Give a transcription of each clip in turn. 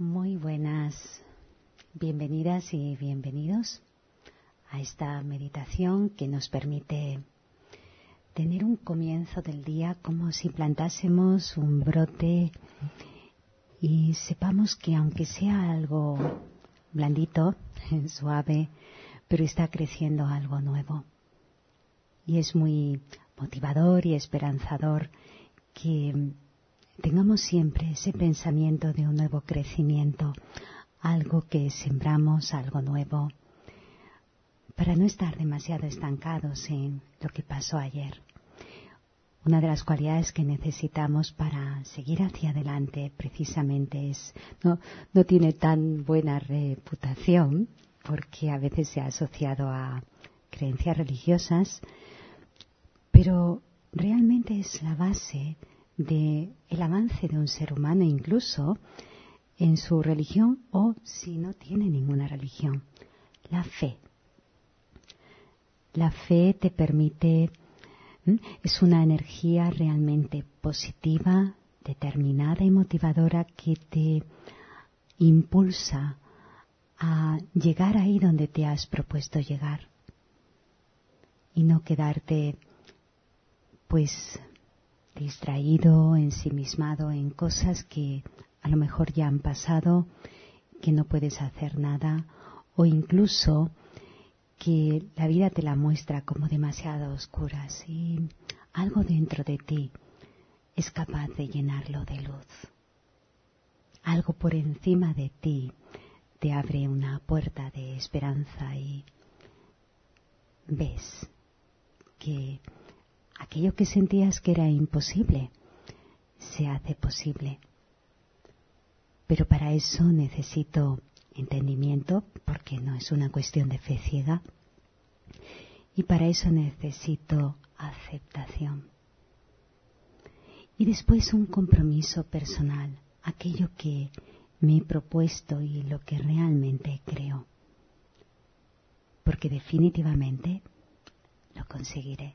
Muy buenas, bienvenidas y bienvenidos a esta meditación que nos permite tener un comienzo del día como si plantásemos un brote y sepamos que aunque sea algo blandito, suave, pero está creciendo algo nuevo. Y es muy motivador y esperanzador que tengamos siempre ese pensamiento de un nuevo crecimiento, algo que sembramos, algo nuevo, para no estar demasiado estancados en lo que pasó ayer. Una de las cualidades que necesitamos para seguir hacia adelante precisamente no tiene tan buena reputación, porque a veces se ha asociado a creencias religiosas, pero realmente es la base del avance de un ser humano, incluso en su religión o si no tiene ninguna religión. La fe. La fe te permite, es una energía realmente positiva, determinada y motivadora que te impulsa a llegar ahí donde te has propuesto llegar y no quedarte distraído, ensimismado en cosas que a lo mejor ya han pasado, que no puedes hacer nada, o incluso que la vida te la muestra como demasiado oscuras y algo dentro de ti es capaz de llenarlo de luz. Algo por encima de ti te abre una puerta de esperanza y ves que aquello que sentías que era imposible se hace posible. Pero para eso necesito entendimiento, porque no es una cuestión de fe ciega. Y para eso necesito aceptación. Y después un compromiso personal, aquello que me he propuesto y lo que realmente creo. Porque definitivamente lo conseguiré.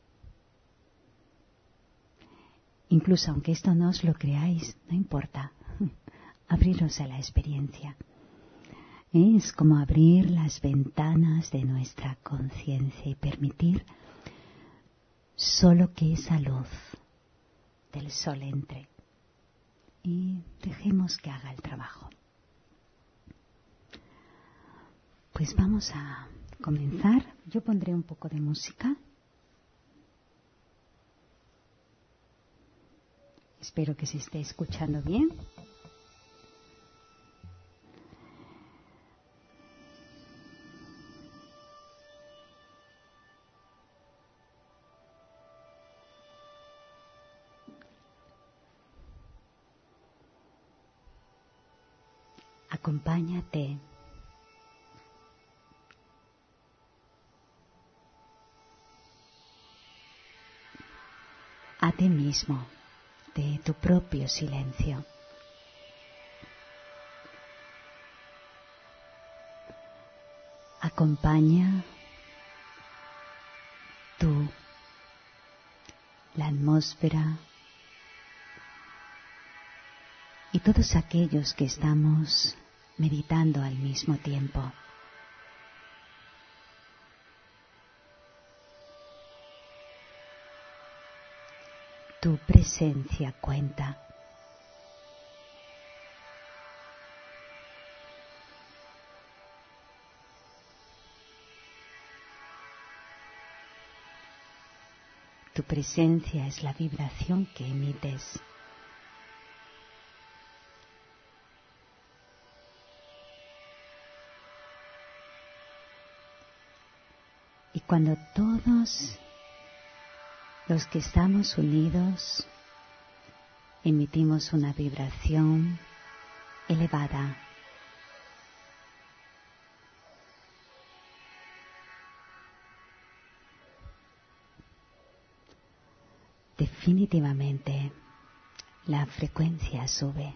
Incluso aunque esto no os lo creáis, no importa. Abriros a la experiencia. Es como abrir las ventanas de nuestra conciencia y permitir solo que esa luz del sol entre y dejemos que haga el trabajo. Pues vamos a comenzar. Yo pondré un poco de música. Espero que se esté escuchando bien. Acompáñate a ti mismo de tu propio silencio. Acompaña tú la atmósfera y todos aquellos que estamos meditando al mismo tiempo. Tu presencia cuenta. Tu presencia es la vibración que emites. Y cuando todos los que estamos unidos emitimos una vibración elevada, definitivamente la frecuencia sube.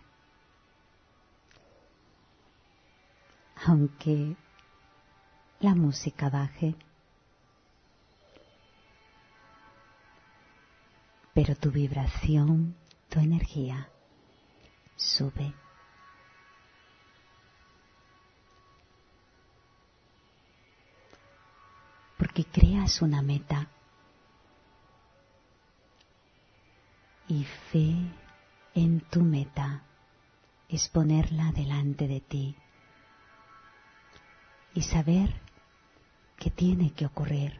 Aunque la música baje, pero tu vibración, tu energía sube. porque creas una meta. Y fe en tu meta es ponerla delante de ti y saber que tiene que ocurrir.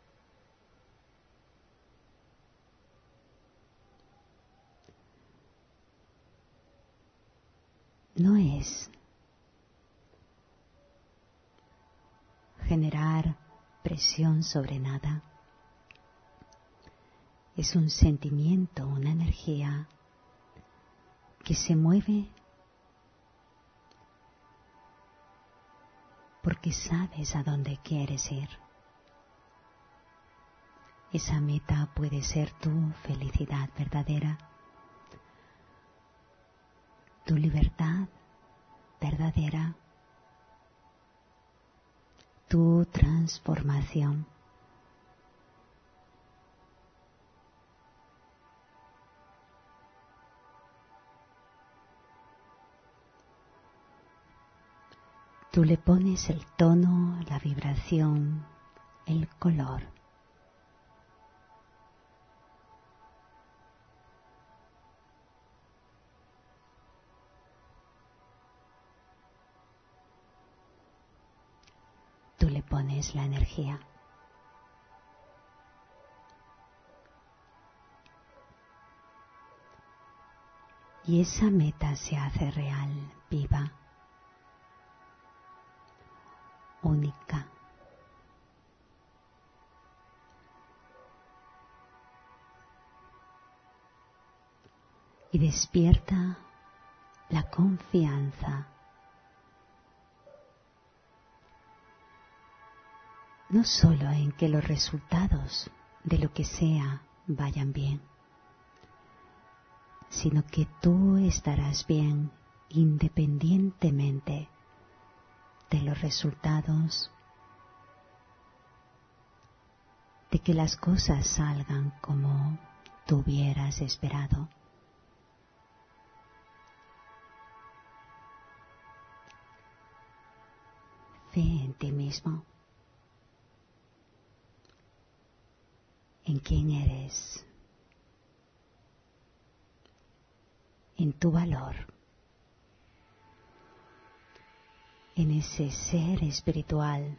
No es generar presión sobre nada. Es un sentimiento, una energía que se mueve porque sabes a dónde quieres ir. Esa meta puede ser tu felicidad verdadera, tu libertad verdadera, tu transformación. Tú le pones el tono, la vibración, el color. Tú le pones la energía. Y esa meta se hace real, viva, única. Y despierta la confianza. No solo en que los resultados de lo que sea vayan bien, sino que tú estarás bien independientemente de los resultados, de que las cosas salgan como tú hubieras esperado. Fe en ti mismo, en quién eres, en tu valor, en ese ser espiritual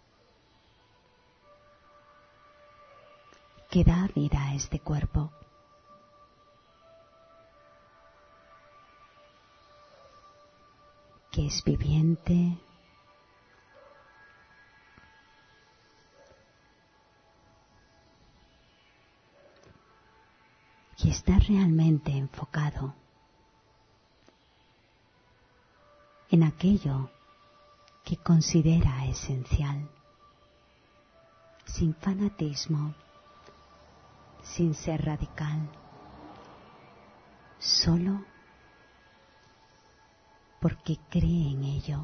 que da vida a este cuerpo. Que es viviente, que está realmente enfocado en aquello que considera esencial, sin fanatismo, sin ser radical, solo porque cree en ello,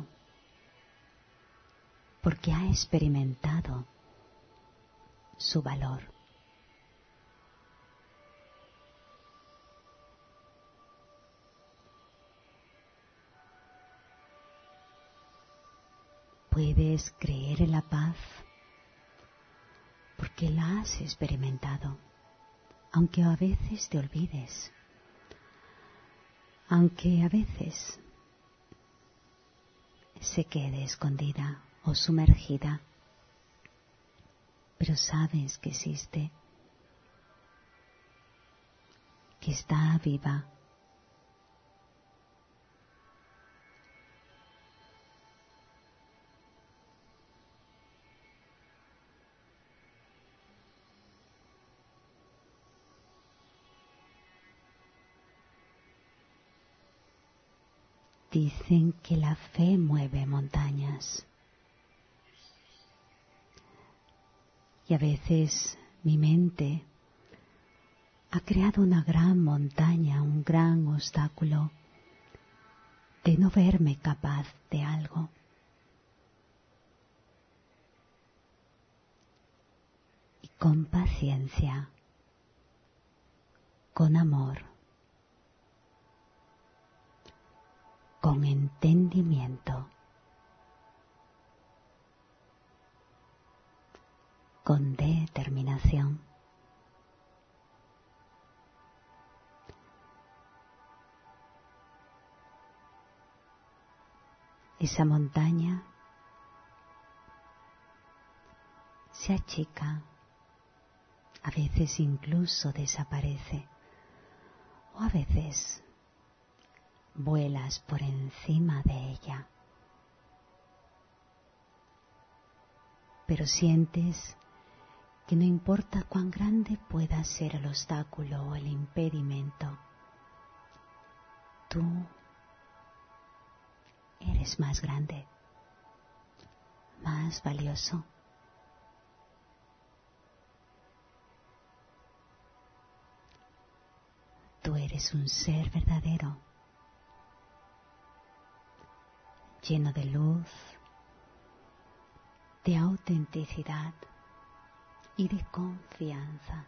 porque ha experimentado su valor. Puedes creer en la paz porque la has experimentado, aunque a veces te olvides, aunque a veces se quede escondida o sumergida, pero sabes que existe, que está viva. Dicen que la fe mueve montañas. Y a veces mi mente ha creado una gran montaña, un gran obstáculo de no verme capaz de algo. Y con paciencia, con amor, con entendimiento, con determinación. Esa montaña se achica, a veces incluso desaparece, o a veces vuelas por encima de ella. Pero sientes que no importa cuán grande pueda ser el obstáculo o el impedimento, tú eres más grande, más valioso. Tú eres un ser verdadero, lleno de luz, de autenticidad y de confianza.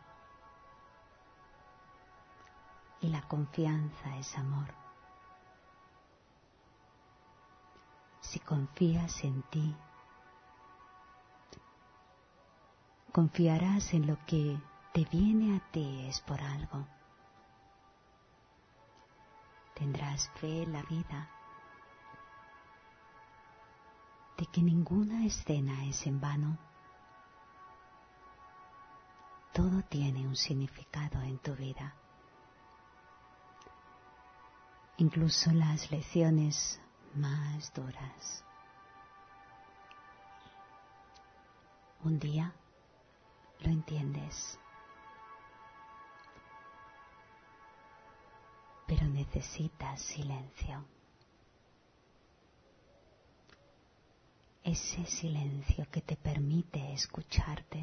Y la confianza es amor. Si confías en ti, confiarás en lo que te viene a ti es por algo. Tendrás fe en la vida, de que ninguna escena es en vano. Todo tiene un significado en tu vida. Incluso las lecciones más duras. Un día lo entiendes, pero necesitas silencio. Ese silencio que te permite escucharte,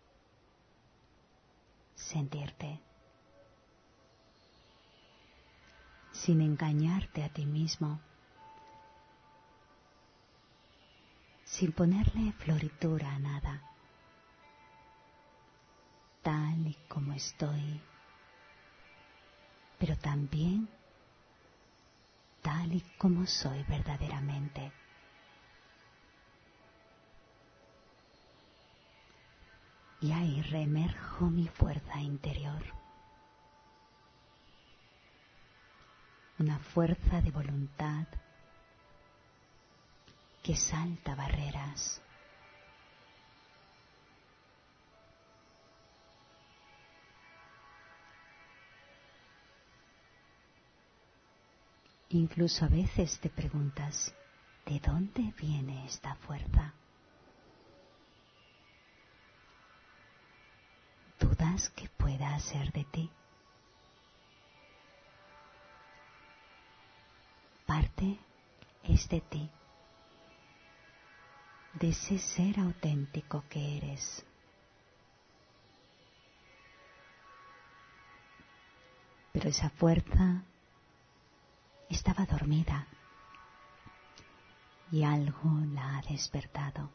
sentirte, sin engañarte a ti mismo, sin ponerle floritura a nada, tal y como estoy, pero también tal y como soy verdaderamente. Y ahí reemerjo mi fuerza interior, una fuerza de voluntad que salta barreras. Incluso a veces te preguntas, ¿de dónde viene esta fuerza? ¿Dudas que pueda ser de ti? Parte es de ti, de ese ser auténtico que eres. Pero esa fuerza estaba dormida y algo la ha despertado.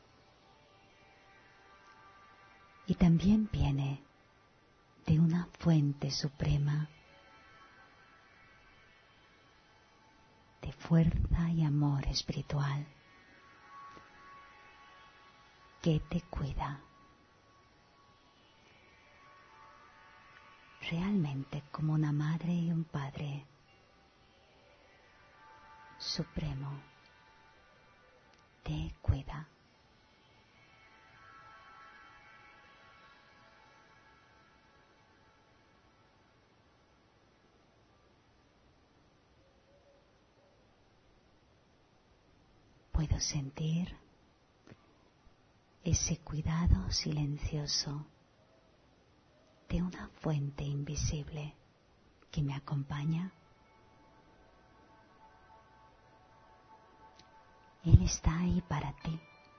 Y también viene de una fuente suprema de fuerza y amor espiritual que te cuida. Realmente como una madre y un padre supremo te cuida. Puedo sentir ese cuidado silencioso de una fuente invisible que me acompaña. Él está ahí para ti.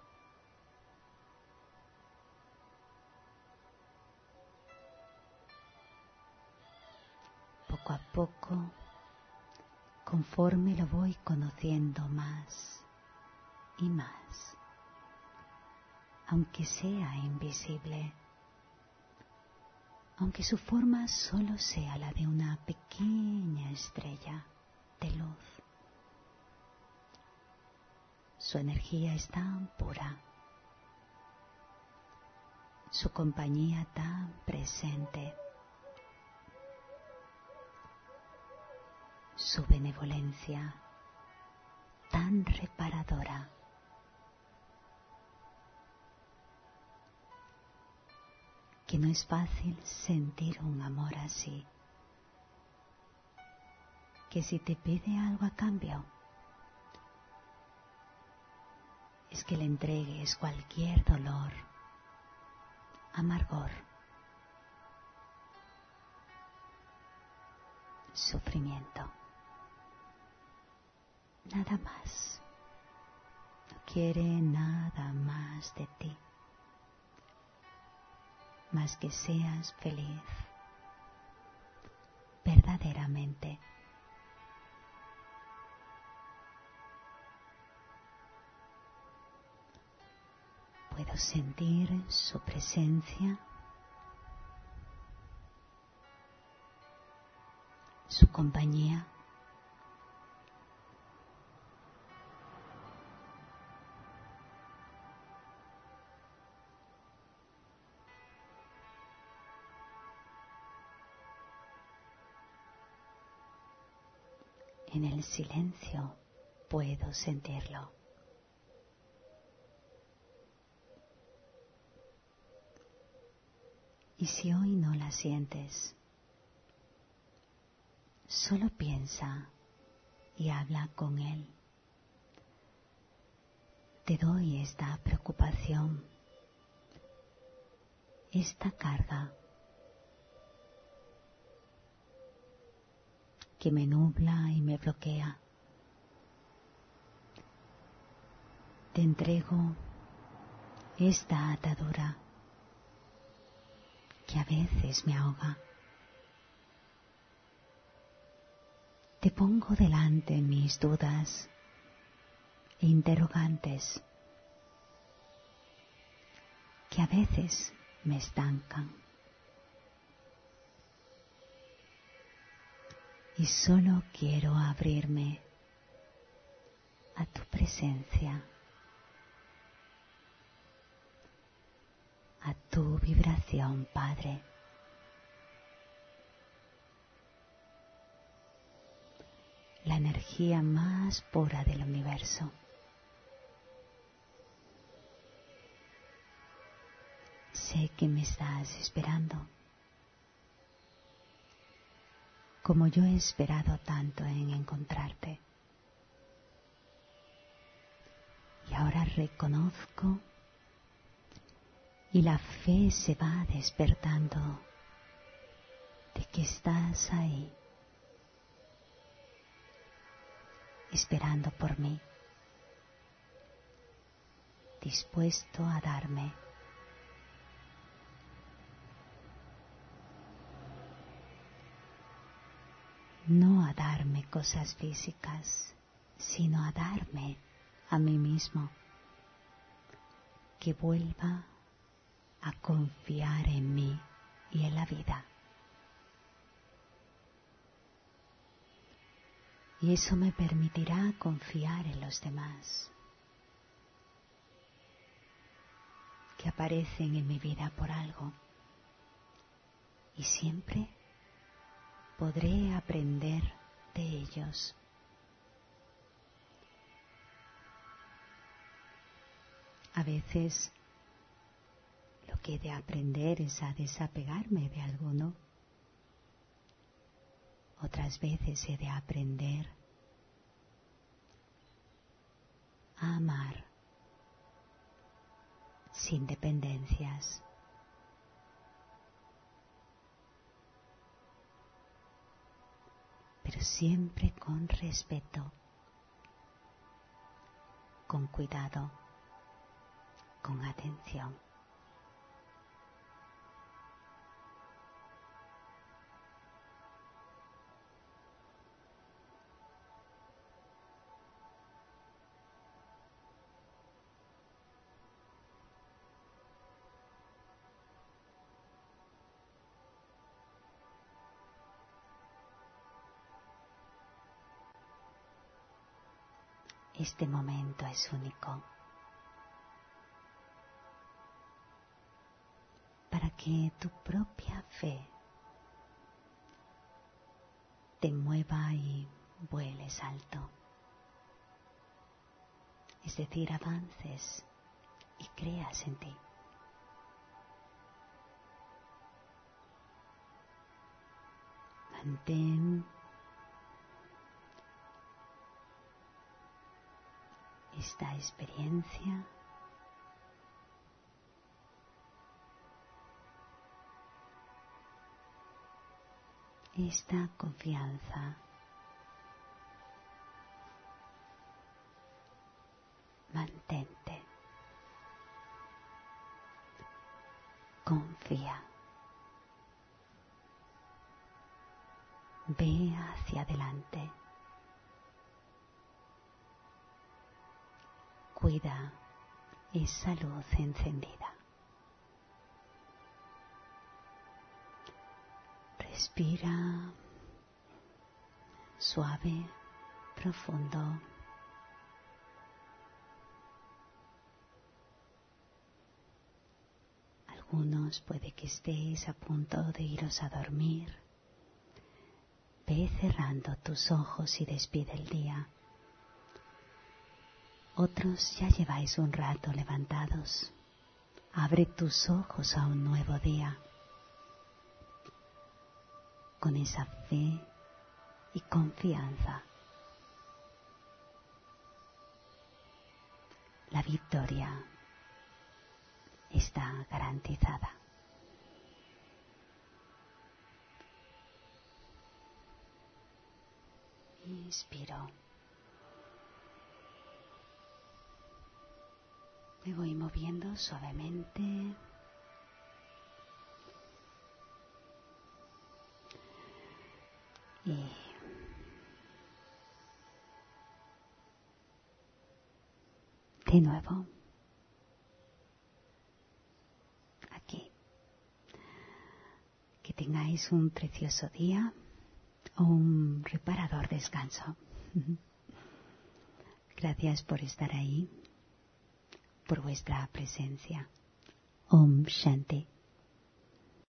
Poco a poco, conforme lo voy conociendo más y más, aunque sea invisible, aunque su forma solo sea la de una pequeña estrella de luz. Su energía es tan pura, su compañía tan presente, su benevolencia tan reparadora. Que no es fácil sentir un amor así, que si te pide algo a cambio, es que le entregues cualquier dolor, amargor, sufrimiento. Nada más. No quiere nada más de ti, más que seas feliz, verdaderamente. Puedo sentir su presencia, su compañía. En el silencio puedo sentirlo. Y si hoy no la sientes, solo piensa y habla con él. Te doy esta preocupación, esta carga que me nubla y me bloquea. Te entrego esta atadura que a veces me ahoga. Te pongo delante mis dudas e interrogantes que a veces me estancan. Y solo quiero abrirme a tu presencia, a tu vibración, Padre. La energía más pura del universo. Sé que me estás esperando, como yo he esperado tanto en encontrarte. Y ahora reconozco y la fe se va despertando de que estás ahí, esperando por mí, dispuesto a darme no a darme cosas físicas, sino a darme a mí mismo, que vuelva a confiar en mí y en la vida. Y eso me permitirá confiar en los demás, que aparecen en mi vida por algo, y siempre podré aprender de ellos. A veces lo que he de aprender es a desapegarme de alguno. Otras veces he de aprender a amar sin dependencias. Pero siempre con respeto, con cuidado, con atención. Este momento es único. que tu propia fe te mueva y vueles alto. Es decir, avances y creas en ti. Mantén esta experiencia esta confianza. Mantente. Confía. Ve hacia adelante. Cuida esa luz encendida. Respira suave, profundo. Algunos puede que estéis a punto de iros a dormir. Ve cerrando tus ojos y despide el día. Otros ya lleváis un rato levantados. Abre tus ojos a un nuevo día. Con esa fe y confianza. La victoria está garantizada. Inspiro. Me voy moviendo suavemente. Y de nuevo, aquí. Que tengáis un precioso día o un reparador descanso. Gracias por estar ahí, por vuestra presencia. Om Shanti.